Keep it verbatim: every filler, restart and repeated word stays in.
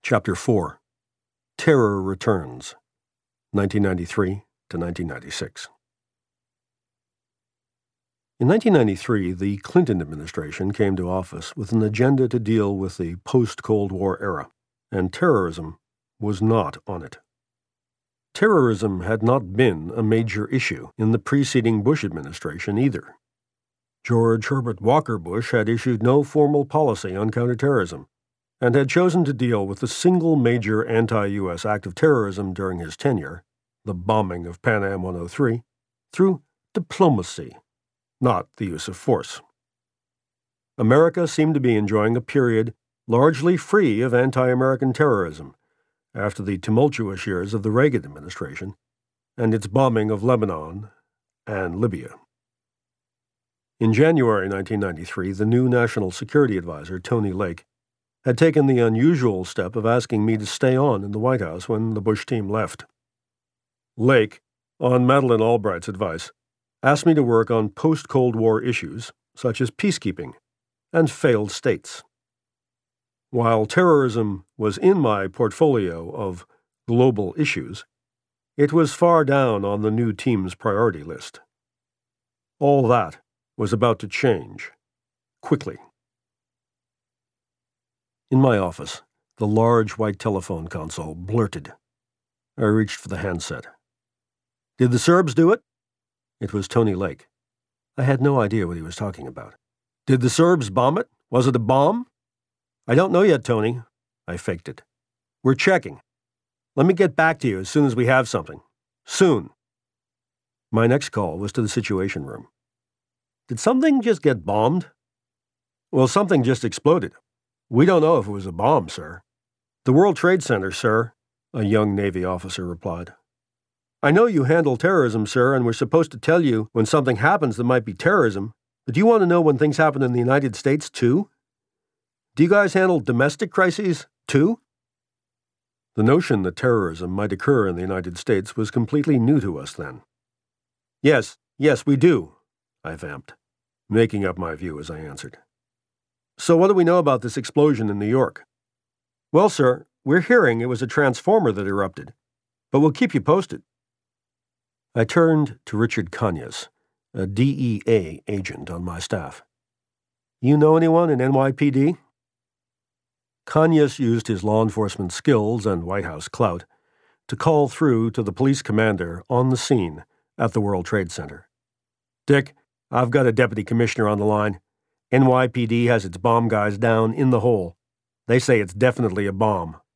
Chapter four. Terror Returns, nineteen ninety-three to nineteen ninety-six. In nineteen ninety-three, the Clinton administration came to office with an agenda to deal with the post-Cold War era, and terrorism was not on it. Terrorism had not been a major issue in the preceding Bush administration either. George Herbert Walker Bush had issued no formal policy on counterterrorism, and had chosen to deal with the single major anti-U S act of terrorism during his tenure, the bombing of Pan Am one oh three, through diplomacy, not the use of force. America seemed to be enjoying a period largely free of anti-American terrorism after the tumultuous years of the Reagan administration and its bombing of Lebanon and Libya. In January nineteen ninety-three, the new National Security Advisor, Tony Lake, had taken the unusual step of asking me to stay on in the White House when the Bush team left. Lake, on Madeleine Albright's advice, asked me to work on post-Cold War issues such as peacekeeping and failed states. While terrorism was in my portfolio of global issues, it was far down on the new team's priority list. All that was about to change, quickly. In my office, the large white telephone console blurted. I reached for the handset. "Did the Serbs do it?" It was Tony Lake. I had no idea what he was talking about. "Did the Serbs bomb it? Was it a bomb?" "I don't know yet, Tony." I faked it. "We're checking. Let me get back to you as soon as we have something. Soon." My next call was to the Situation Room. "Did something just get bombed?" "Well, something just exploded. We don't know if it was a bomb, sir." "The World Trade Center, sir," a young Navy officer replied. "I know you handle terrorism, sir, and we're supposed to tell you when something happens that might be terrorism, but do you want to know when things happen in the United States, too? Do you guys handle domestic crises, too?" The notion that terrorism might occur in the United States was completely new to us then. "Yes, yes, we do," I vamped, making up my view as I answered. "So what do we know about this explosion in New York?" "Well, sir, we're hearing it was a transformer that erupted, but we'll keep you posted." I turned to Richard Kanyas, a D E A agent on my staff. "You know anyone in N Y P D?" Kanyas used his law enforcement skills and White House clout to call through to the police commander on the scene at the World Trade Center. "Dick, I've got a deputy commissioner on the line. N Y P D has its bomb guys down in the hole. They say it's definitely a bomb."